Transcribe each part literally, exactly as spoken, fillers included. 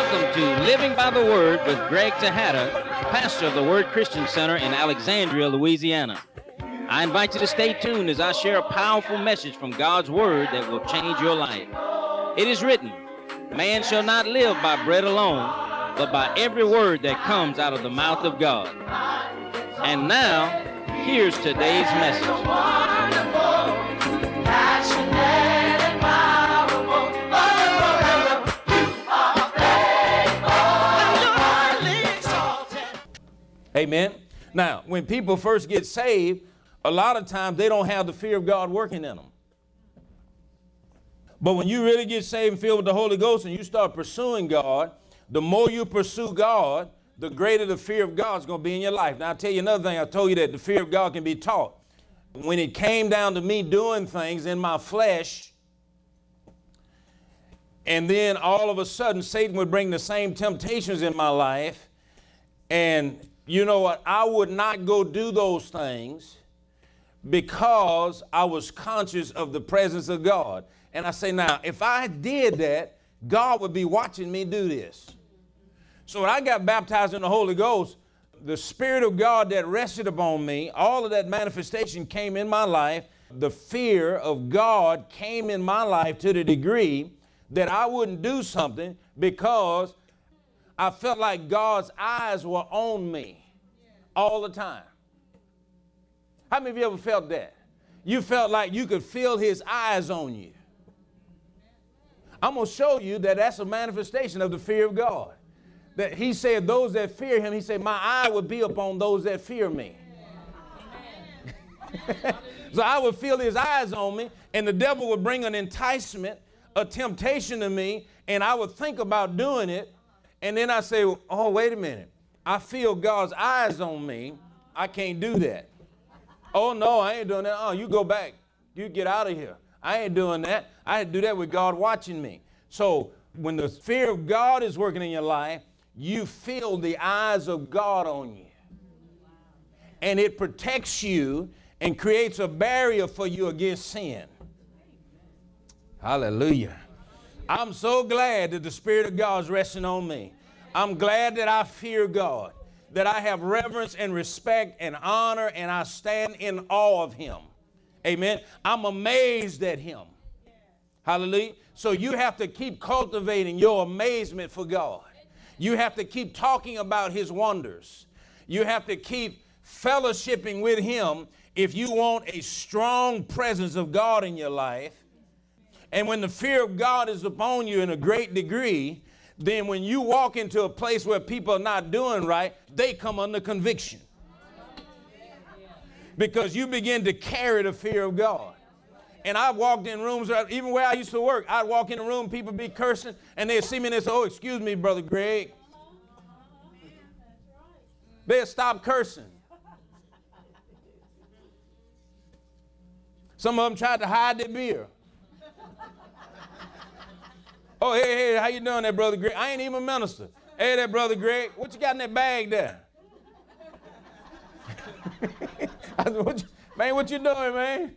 Welcome to Living by the Word with Greg Tejada, pastor of the Word Christian Center in Alexandria, Louisiana. I invite you to stay tuned as I share a powerful message from God's Word that will change your life. It is written, man shall not live by bread alone, but by every word that comes out of the mouth of God. And now, here's today's message. Amen. Now, when people first get saved, a lot of times they don't have the fear of God working in them. But when you really get saved and filled with the Holy Ghost and you start pursuing God, the more you pursue God, the greater the fear of God is going to be in your life. Now, I'll tell you another thing. I told you that the fear of God can be taught. When it came down to me doing things in my flesh, and then all of a sudden Satan would bring the same temptations in my life, and you know what? I would not go do those things because I was conscious of the presence of God. And I say, now, if I did that, God would be watching me do this. So when I got baptized in the Holy Ghost, the Spirit of God that rested upon me, all of that manifestation came in my life. The fear of God came in my life to the degree that I wouldn't do something because I felt like God's eyes were on me all the time. How many of you ever felt that? You felt like you could feel his eyes on you. I'm going to show you that that's a manifestation of the fear of God. That he said those that fear him, he said, my eye would be upon those that fear me. So I would feel his eyes on me, and the devil would bring an enticement, a temptation to me, and I would think about doing it. And then I say, oh, wait a minute. I feel God's eyes on me. I can't do that. Oh, no, I ain't doing that. Oh, you go back. You get out of here. I ain't doing that. I had to do that with God watching me. So when the fear of God is working in your life, you feel the eyes of God on you. And it protects you and creates a barrier for you against sin. Hallelujah. I'm so glad that the Spirit of God is resting on me. I'm glad that I fear God, that I have reverence and respect and honor, and I stand in awe of him. Amen. I'm amazed at him. Hallelujah. So you have to keep cultivating your amazement for God. You have to keep talking about his wonders. You have to keep fellowshipping with him if you want a strong presence of God in your life. And when the fear of God is upon you in a great degree, then when you walk into a place where people are not doing right, they come under conviction. Because you begin to carry the fear of God. And I've walked in rooms, even where I used to work, I'd walk in a room, people be cursing, and they'd see me and they'd say, oh, excuse me, Brother Greg. They'd stop cursing. Some of them tried to hide their beer. Oh, hey, hey, how you doing there, Brother Greg? I ain't even a minister. Hey there, Brother Greg. What you got in that bag there? I said, what you, man, what you doing, man?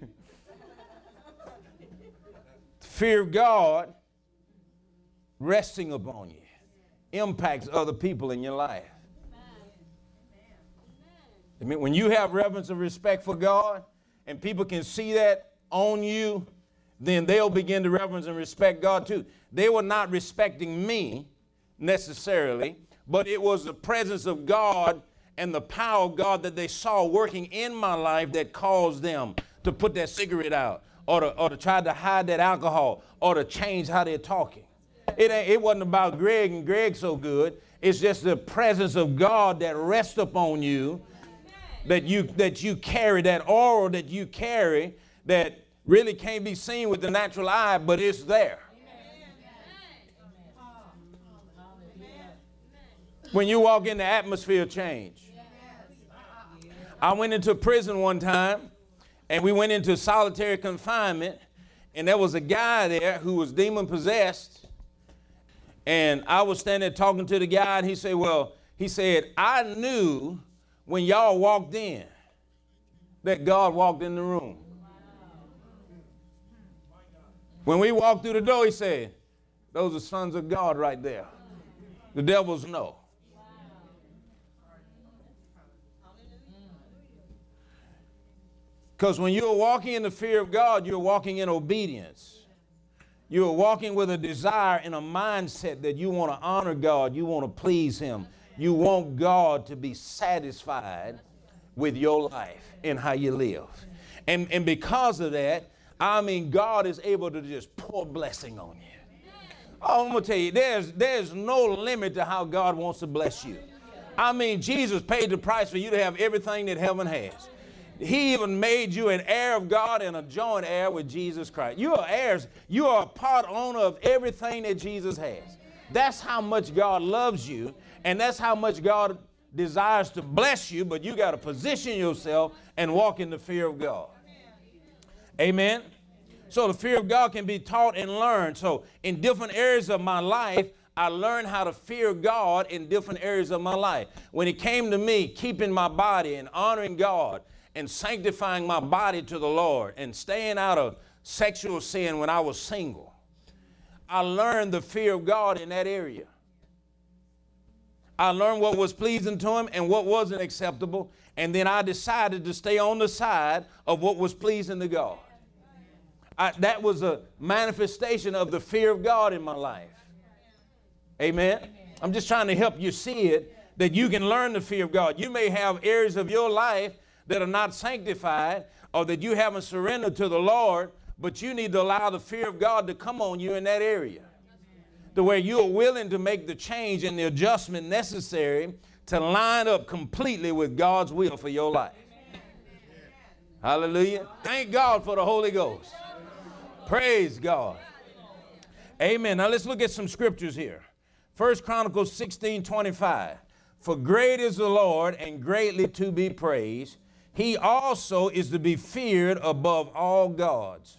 Fear of God resting upon you impacts other people in your life. I mean, when you have reverence and respect for God and people can see that on you, then they'll begin to reverence and respect God too. They were not respecting me necessarily, but it was the presence of God and the power of God that they saw working in my life that caused them to put that cigarette out or to, or to try to hide that alcohol or to change how they're talking. It, ain't, it wasn't about Greg and Greg so good. It's just the presence of God that rests upon you, that you, that you carry, that aura that you carry that really can't be seen with the natural eye, but it's there. When you walk in, the atmosphere change. I went into prison one time, and we went into solitary confinement, and there was a guy there who was demon possessed, and I was standing there talking to the guy, and he said, well, he said, I knew when y'all walked in that God walked in the room. When we walked through the door, he said, those are sons of God right there. The devil's no. Because when you're walking in the fear of God, you're walking in obedience. You're walking with a desire and a mindset that you want to honor God. You want to please him. You want God to be satisfied with your life and how you live. And, and because of that, I mean, God is able to just pour blessing on you. Oh, I'm going to tell you, there's, there's no limit to how God wants to bless you. I mean, Jesus paid the price for you to have everything that heaven has. He even made you an heir of God and a joint heir with Jesus Christ. You are heirs. You are a part owner of everything that Jesus has. That's how much God loves you, and that's how much God desires to bless you, but you got to position yourself and walk in the fear of God. Amen? So the fear of God can be taught and learned. So in different areas of my life, I learned how to fear God in different areas of my life. When it came to me, keeping my body and honoring God, and sanctifying my body to the Lord and staying out of sexual sin when I was single, I learned the fear of God in that area. I learned what was pleasing to him and what wasn't acceptable, and then I decided to stay on the side of what was pleasing to God. I, that was a manifestation of the fear of God in my life. Amen? I'm just trying to help you see it, that you can learn the fear of God. You may have areas of your life that are not sanctified, or that you haven't surrendered to the Lord, but you need to allow the fear of God to come on you in that area, to where you are willing to make the change and the adjustment necessary to line up completely with God's will for your life. Hallelujah. Thank God for the Holy Ghost. Praise God. Amen. Now let's look at some scriptures here. First Chronicles sixteen twenty-five. For great is the Lord and greatly to be praised. He also is to be feared above all gods.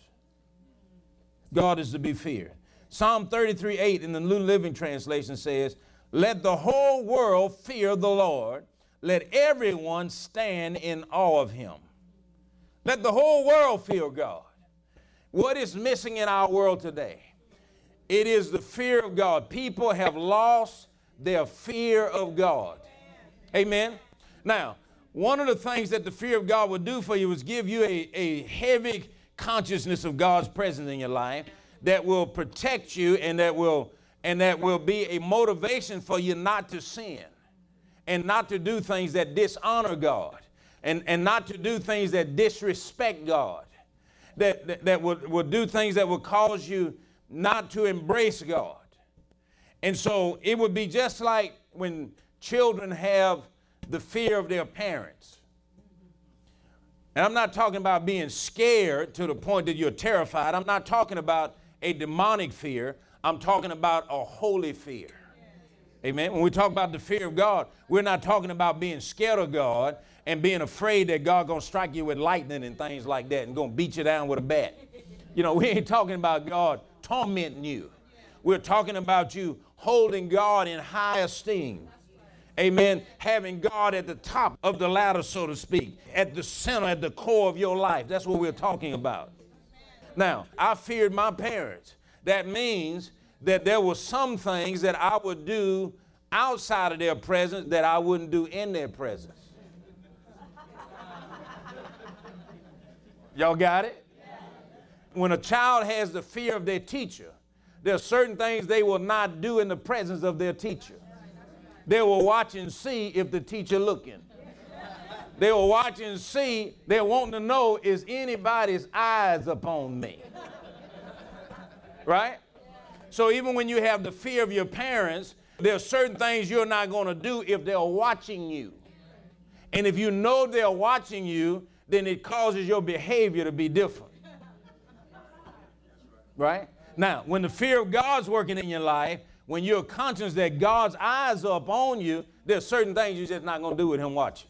God is to be feared. Psalm thirty-three eight in the New Living Translation says, let the whole world fear the Lord. Let everyone stand in awe of him. Let the whole world fear God. What is missing in our world today? It is the fear of God. People have lost their fear of God. Amen. Now, one of the things that the fear of God would do for you is give you a, a heavy consciousness of God's presence in your life that will protect you, and that will and that will be a motivation for you not to sin and not to do things that dishonor God, and, and not to do things that disrespect God, that, that, that would, would do things that would cause you not to embrace God. And so it would be just like when children have the fear of their parents. And I'm not talking about being scared to the point that you're terrified. I'm not talking about a demonic fear. I'm talking about a holy fear. Amen. When we talk about the fear of God, we're not talking about being scared of God and being afraid that God's going to strike you with lightning and things like that and going to beat you down with a bat. You know, we ain't talking about God tormenting you. We're talking about you holding God in high esteem. Amen. Having God at the top of the ladder, so to speak, at the center, at the core of your life. That's what we're talking about. Now, I feared my parents. That means that there were some things that I would do outside of their presence that I wouldn't do in their presence. Y'all got it? When a child has the fear of their teacher, there are certain things they will not do in the presence of their teacher. They will watch and see if the teacher looking. They will watch and see. They're wanting to know, is anybody's eyes upon me? Right? So even when you have the fear of your parents, there are certain things you're not going to do if they're watching you. And if you know they're watching you, then it causes your behavior to be different. Right? Now, when the fear of God's working in your life, when you're conscious that God's eyes are upon you, there's certain things you're just not going to do with him watching.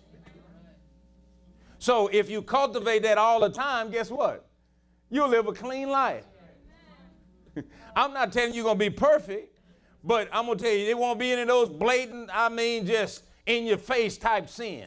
So if you cultivate that all the time, guess what? You'll live a clean life. I'm not telling you you're going to be perfect, but I'm going to tell you, it won't be any of those blatant, I mean, just in-your-face type sins.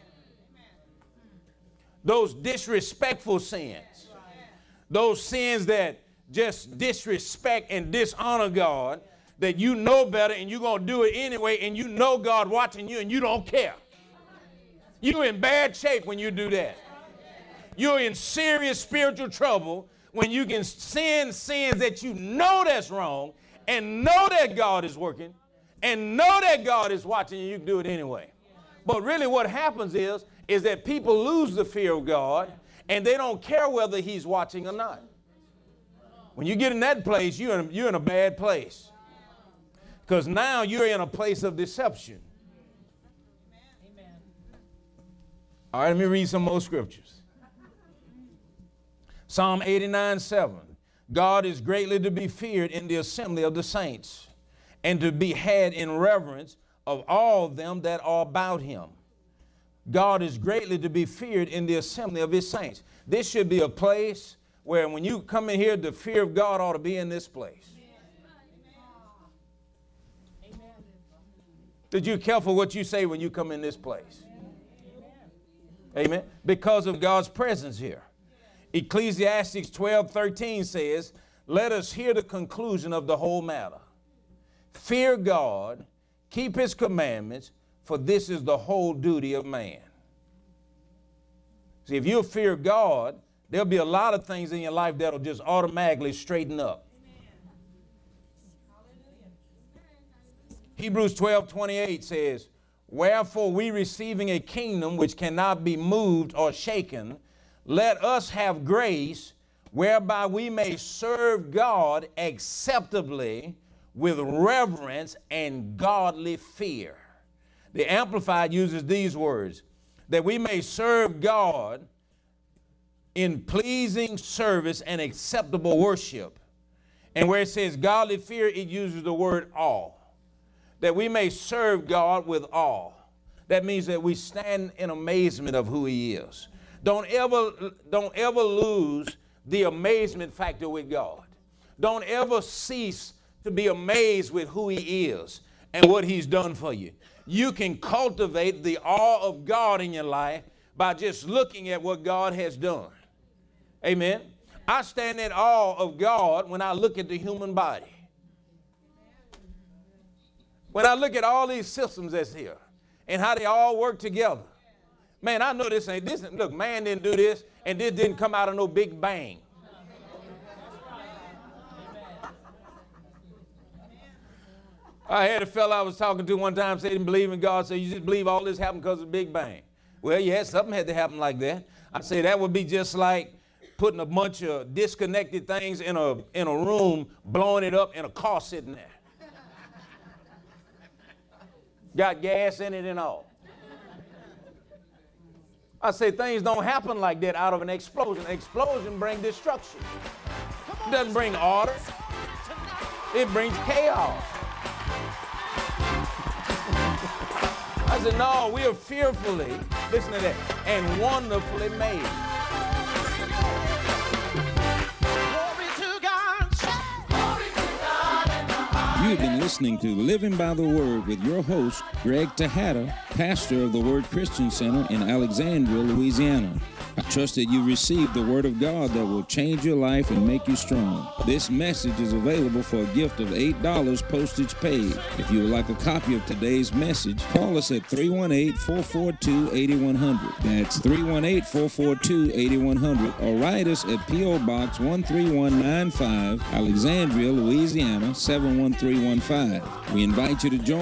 Those disrespectful sins. Those sins that just disrespect and dishonor God, that you know better and you're going to do it anyway, and you know God watching you and you don't care. You're in bad shape when you do that. You're in serious spiritual trouble when you can sin sins that you know that's wrong and know that God is working and know that God is watching and you can do it anyway. But really what happens is, is that people lose the fear of God and they don't care whether he's watching or not. When you get in that place, you're in, you're in a bad place. Because now you're in a place of deception. All right, let me read some more scriptures. Psalm eighty-nine, seven. God is greatly to be feared in the assembly of the saints, and to be had in reverence of all them that are about him. God is greatly to be feared in the assembly of his saints. This should be a place where when you come in here, the fear of God ought to be in this place. That you're careful what you say when you come in this place. Amen. Because of God's presence here. Ecclesiastes twelve, thirteen says, let us hear the conclusion of the whole matter. Fear God, keep his commandments, for this is the whole duty of man. See, if you fear God, there'll be a lot of things in your life that'll just automatically straighten up. Hebrews twelve, twenty-eight says, wherefore we receiving a kingdom which cannot be moved or shaken, let us have grace whereby we may serve God acceptably with reverence and godly fear. The Amplified uses these words, that we may serve God in pleasing service and acceptable worship. And where it says godly fear, it uses the word awe. That we may serve God with awe. That means that we stand in amazement of who he is. Don't ever, don't ever lose the amazement factor with God. Don't ever cease to be amazed with who he is and what he's done for you. You can cultivate the awe of God in your life by just looking at what God has done. Amen. I stand in awe of God when I look at the human body. When I look at all these systems that's here and how they all work together. Man, I know this ain't this. Look, man didn't do this, and this didn't come out of no big bang. I had a fella I was talking to one time say he didn't believe in God, so you just believe all this happened because of the Big Bang. Well, yeah, something had to happen like that. I say that would be just like putting a bunch of disconnected things in a, in a room, blowing it up, and a car sitting there. Got gas in it and all. I say things don't happen like that out of an explosion. An explosion brings destruction. It doesn't bring order. It brings chaos. I said, no, we are fearfully, listen to that, and wonderfully made. You've been listening to Living by the Word with your host, Greg Tejada, pastor of the Word Christian Center in Alexandria, Louisiana. I trust that you received the Word of God that will change your life and make you strong. This message is available for a gift of eight dollars postage paid. If you would like a copy of today's message, call us at three one eight, four four two, eight one zero zero. That's three one eight, four four two, eight one zero zero. Or write us at P O Box one three one nine five, Alexandria, Louisiana, seven one three one five. We invite you to join